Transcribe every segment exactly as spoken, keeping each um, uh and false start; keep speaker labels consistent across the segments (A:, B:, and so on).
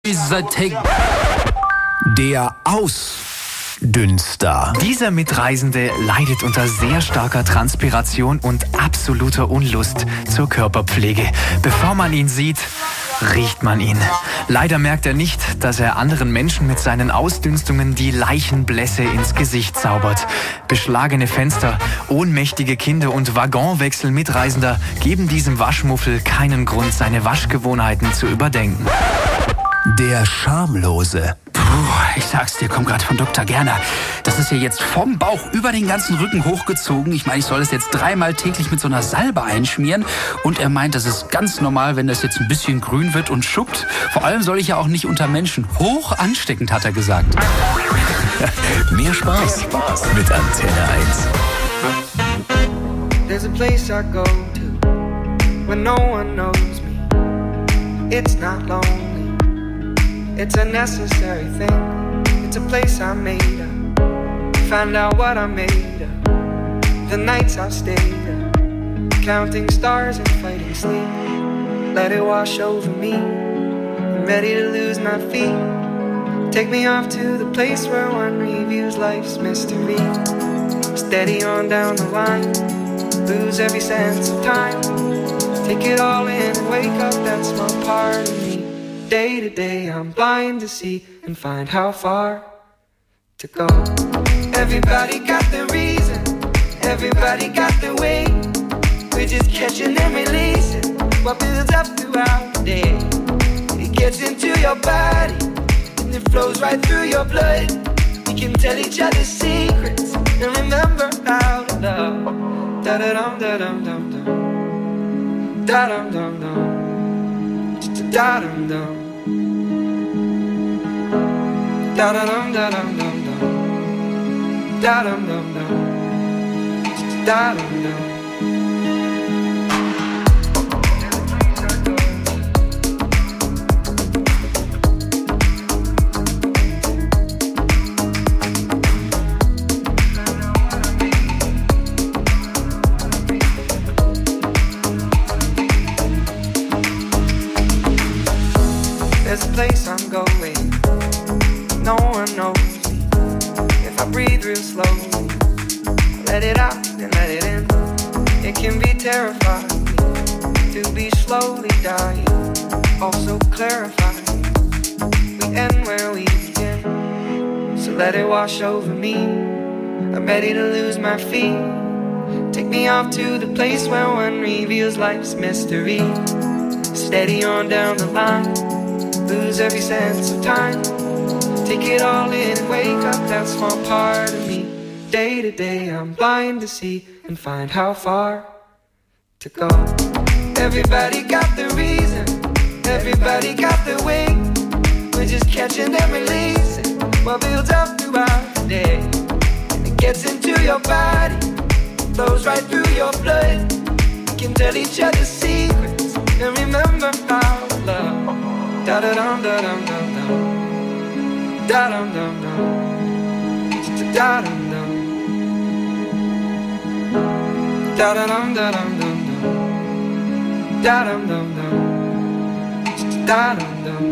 A: Der Ausdünster.
B: Dieser Mitreisende leidet unter sehr starker Transpiration und absoluter Unlust zur Körperpflege. Bevor man ihn sieht, riecht man ihn. Leider merkt er nicht, dass er anderen Menschen mit seinen Ausdünstungen die Leichenblässe ins Gesicht zaubert. Beschlagene Fenster, ohnmächtige Kinder und Waggonwechsel Mitreisender geben diesem Waschmuffel keinen Grund, seine Waschgewohnheiten zu überdenken.
A: Der Schamlose.
C: Puh, ich sag's dir, komm grad von Doktor Gerner. Das ist ja jetzt vom Bauch über den ganzen Rücken hochgezogen. Ich meine, ich soll es jetzt dreimal täglich mit so einer Salbe einschmieren. Und er meint, das ist ganz normal, wenn das jetzt ein bisschen grün wird und schuckt. Vor allem soll ich ja auch nicht unter Menschen. Hoch ansteckend, hat er gesagt.
A: Mehr Spaß mit Antenne eins.
D: There's a place I go to when no one knows me. It's not lonely. It's a necessary thing. It's a place I made up. Find out what I made up. The nights I've stayed up, counting stars and fighting sleep. Let it wash over me. I'm ready to lose my feet. Take me off to the place where one reviews life's mystery. Steady on down the line. Lose every sense of time. Take it all in and wake up that small part of me. Day to day I'm blind to see and find how far to go. Everybody got the reason, everybody got the way. We're just catching and releasing what builds up throughout the day. It gets into your body and it flows right through your blood. We can tell each other secrets and remember how to love. Da-da-dum, da-dum, dum, dum. Da-dum, dum, dum. Da-dum-dum. Da-da-dum, da-dum, dum, dum. Da-dum-dum, dum. Da-dum-dum. There's a place I'm going, no one knows me. If I breathe real slowly, I let it out and let it in. It can be terrifying to be slowly dying, also clarifying. We end where we begin, so let it wash over me. I'm ready to lose my feet. Take me off to the place where one reveals life's mystery. Steady on down the line. Lose every sense of time. Take it all in and wake up that small part of me. Day to day I'm blind to see and find how far to go. Everybody got the reason, everybody got the way. We're just catching and releasing what builds up throughout the day. And it gets into your body, flows right through your blood. We can tell each other secrets and remember how to love. Da-da-dum, da-dum, dum, dum. Da-dum-dum, dum. Da-dum-dum. Da-da-dum, da-dum, dum, dum. Da-dum-dum, dum. Da-dum-dum.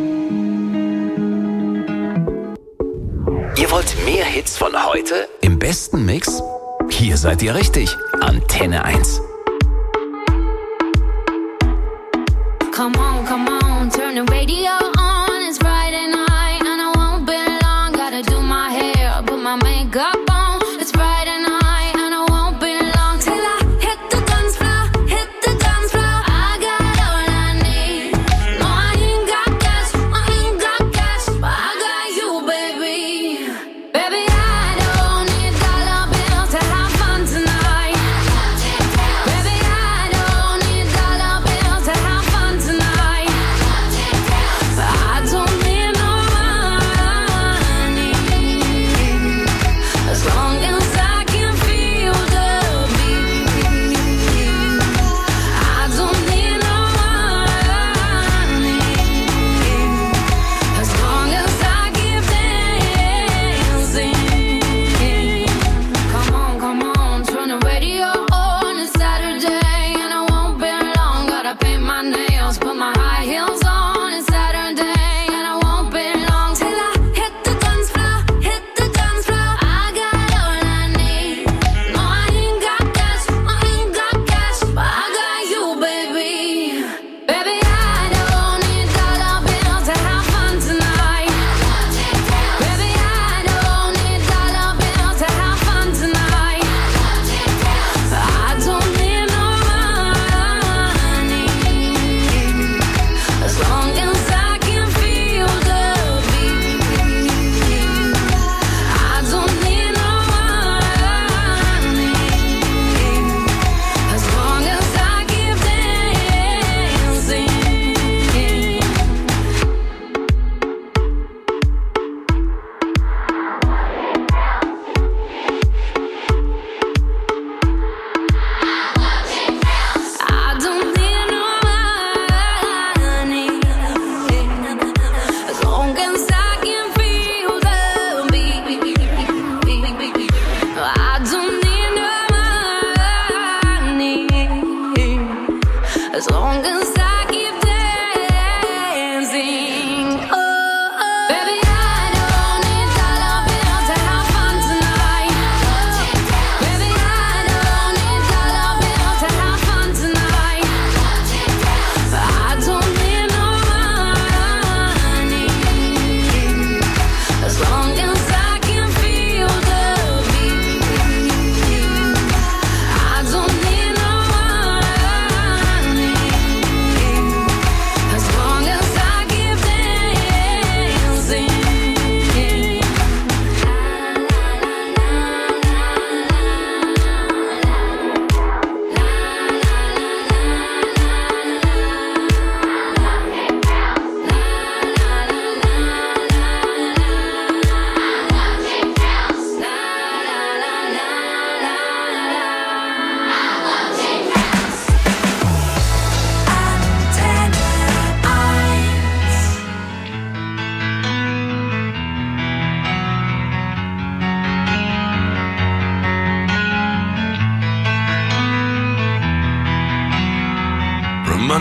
A: Ihr wollt mehr Hits von heute im besten Mix? Hier seid ihr richtig. Antenne eins.
E: Come on, come on, turn the radio on. It's Friday night and I won't be long. Gotta do my hair, put my makeup on. It's Friday night and I won't be long till I hit the dance floor, hit the dance floor. I got all I need. No, I ain't got cash, I ain't got cash, but I got you, baby. Baby, I don't need dollar bills to have fun tonight. Baby, I don't need dollar bills to have fun tonight. But I don't need no money, as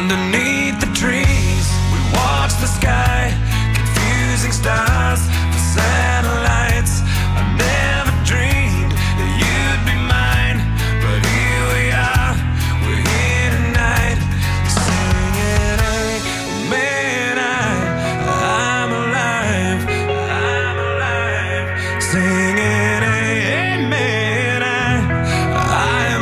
F: underneath the trees. We watch the sky, confusing stars for satellites. I never dreamed that you'd be mine, but here we are, we're here tonight, singing amen. I, I'm alive, I'm alive, singing amen. I, I'm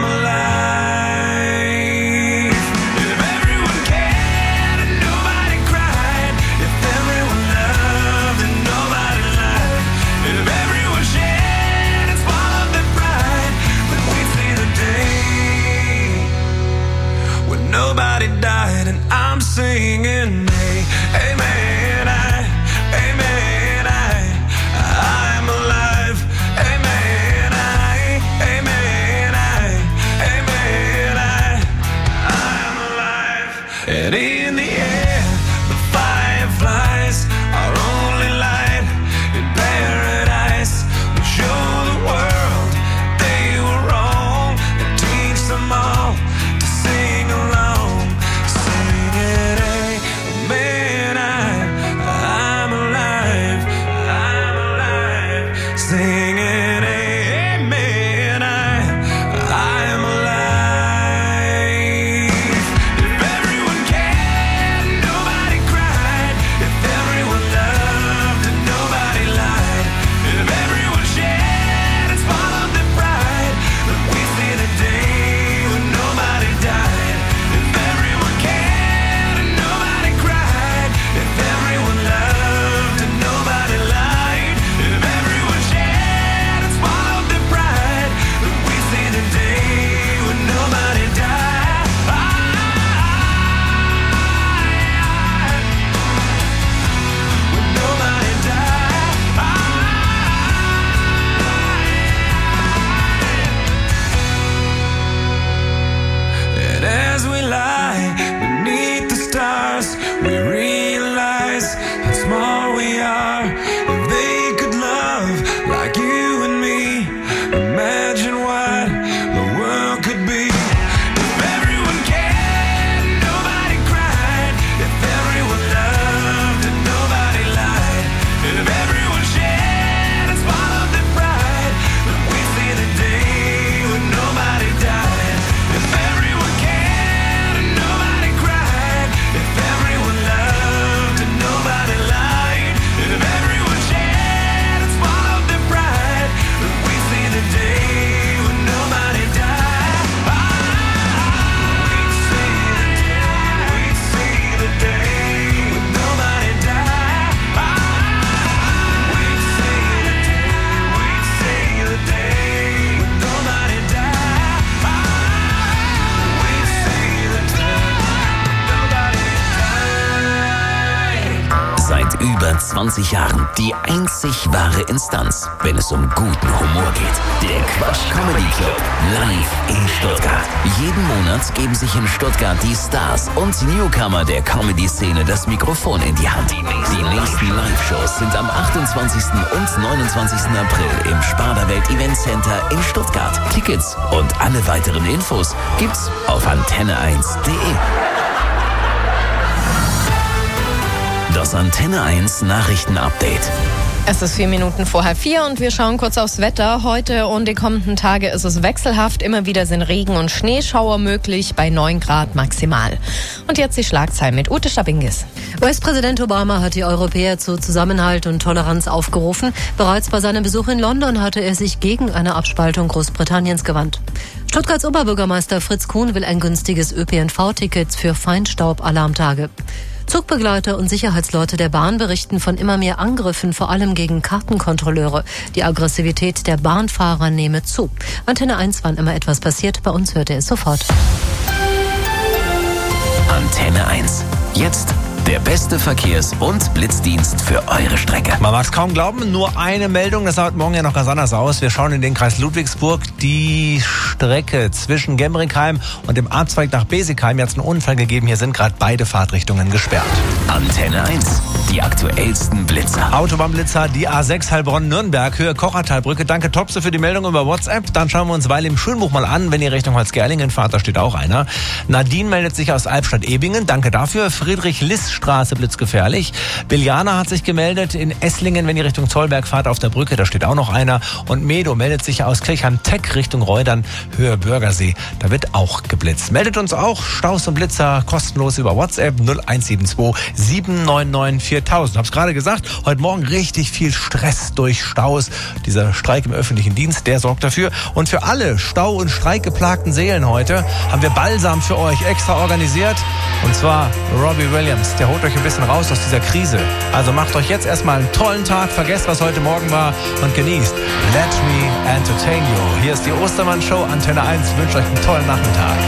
F: alive. If everyone cared and nobody cried, if everyone loved and nobody lied, if everyone shared and swallowed their pride, then we'd see the day when nobody died. And I'm singing amen. I, amen. I, I'm alive. Amen. I, amen. I, amen. I, I'm alive. And in the air, the fireflies, our only light in paradise. We show the world they were wrong and teach them all to sing along, singing amen. I, I'm alive, I'm alive, singing amen. I, I'm alive. If everyone cared and nobody cried, if everyone loved and nobody lied, if everyone shared and swallowed their pride, then we'd see the day when nobody died. If everyone cared and nobody cried, if everyone loved and nobody lied, if everyone shared and swallowed their pride, then we'd see the day when nobody died. When nobody died. And as we lie beneath the stars, we realize how small we are. If they could love like you and me, imagine what the world could be. If everyone cared and nobody cried, if everyone loved and nobody lied, if everyone shared and swallowed their pride, then we'd see the day when nobody died. If everyone cared and nobody cried, if everyone loved and nobody lied, if everyone shared and swallowed their pride, then we'd see the day when nobody died. We'd see the day, we'd see the day when nobody died. We'd see the day, we'd see the day when nobody died. We'd see the day when nobody died.
A: Seit über zwanzig Jahren die einzig wahre Instanz, wenn es um guten Humor geht. Der Quatsch Comedy Club, live in Stuttgart. Jeden Monat geben sich in Stuttgart die Stars und Newcomer der Comedy-Szene das Mikrofon in die Hand. Die nächsten Live-Shows sind am achtundzwanzigsten und neunundzwanzigsten April im Sparda-Welt Event Center in Stuttgart. Tickets und alle weiteren Infos gibt's auf antenne eins punkt de. Das Antenne eins Nachrichten-Update.
G: Es ist vier Minuten vor halb vier und wir schauen kurz aufs Wetter. Heute und die kommenden Tage ist es wechselhaft. Immer wieder sind Regen- und Schneeschauer möglich bei neun Grad maximal. Und jetzt die Schlagzeilen mit Ute Stabingis.
H: U S-Präsident Obama hat die Europäer zu Zusammenhalt und Toleranz aufgerufen. Bereits bei seinem Besuch in London hatte er sich gegen eine Abspaltung Großbritanniens gewandt. Stuttgarts Oberbürgermeister Fritz Kuhn will ein günstiges Ö P N V-Ticket für Feinstaub-Alarmtage. Zugbegleiter und Sicherheitsleute der Bahn berichten von immer mehr Angriffen, vor allem gegen Kartenkontrolleure. Die Aggressivität der Bahnfahrer nehme zu. Antenne eins, wann immer etwas passiert, bei uns hört ihr es sofort.
A: Antenne eins. Jetzt Der beste Verkehrs- und Blitzdienst für eure Strecke.
I: Man mag es kaum glauben, nur eine Meldung. Das sah heute Morgen ja noch ganz anders aus. Wir schauen in den Kreis Ludwigsburg. Die Strecke zwischen Gemringheim und dem Abzweig nach Besigheim. Hier hat es einen Unfall gegeben. Hier sind gerade beide Fahrtrichtungen gesperrt.
A: Antenne eins. Die aktuellsten Blitzer.
I: Autobahnblitzer, die A sechs Heilbronn-Nürnberg, Höhe Kochertalbrücke. Danke Topse für die Meldung über WhatsApp. Dann schauen wir uns Weil im Schönbuch mal an. Wenn ihr Richtung Holzgerlingen fahrt, da steht auch einer. Nadine meldet sich aus Albstadt-Ebingen. Danke dafür. Friedrich-Liss-Straße blitzgefährlich. Biljana hat sich gemeldet in Esslingen, wenn ihr Richtung Zollberg fahrt, auf der Brücke. Da steht auch noch einer. Und Medo meldet sich aus Kirchheim-Teck Richtung Reudern, Höhe Bürgersee. Da wird auch geblitzt. Meldet uns auch Staus und Blitzer kostenlos über WhatsApp null eins sieben zwei sieben neun neun viertausend. Hab's gerade gesagt, heute Morgen richtig viel Stress durch Staus. Dieser Streik im öffentlichen Dienst, der sorgt dafür. Und für alle Stau- und streikgeplagten Seelen heute haben wir Balsam für euch extra organisiert. Und zwar Robbie Williams. Der holt euch ein bisschen raus aus dieser Krise. Also macht euch jetzt erstmal einen tollen Tag, vergesst, was heute Morgen war und genießt. Let me entertain you. Hier ist die Ostermann-Show, Antenne eins. Ich wünsche euch einen tollen Nachmittag.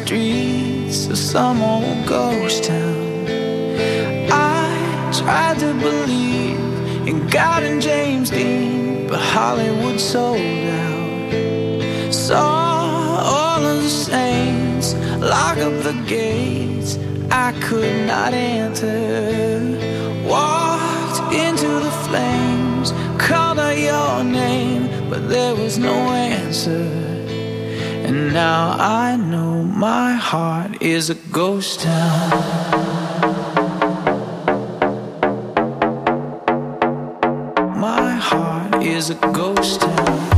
F: streets of some old ghost town. I tried to believe in God and James Dean, but Hollywood sold out. Saw all of the saints lock up the gates I could not enter. Walked into the flames, called out your name, but there was no answer. And now I know my heart is a ghost town. My heart is a ghost town.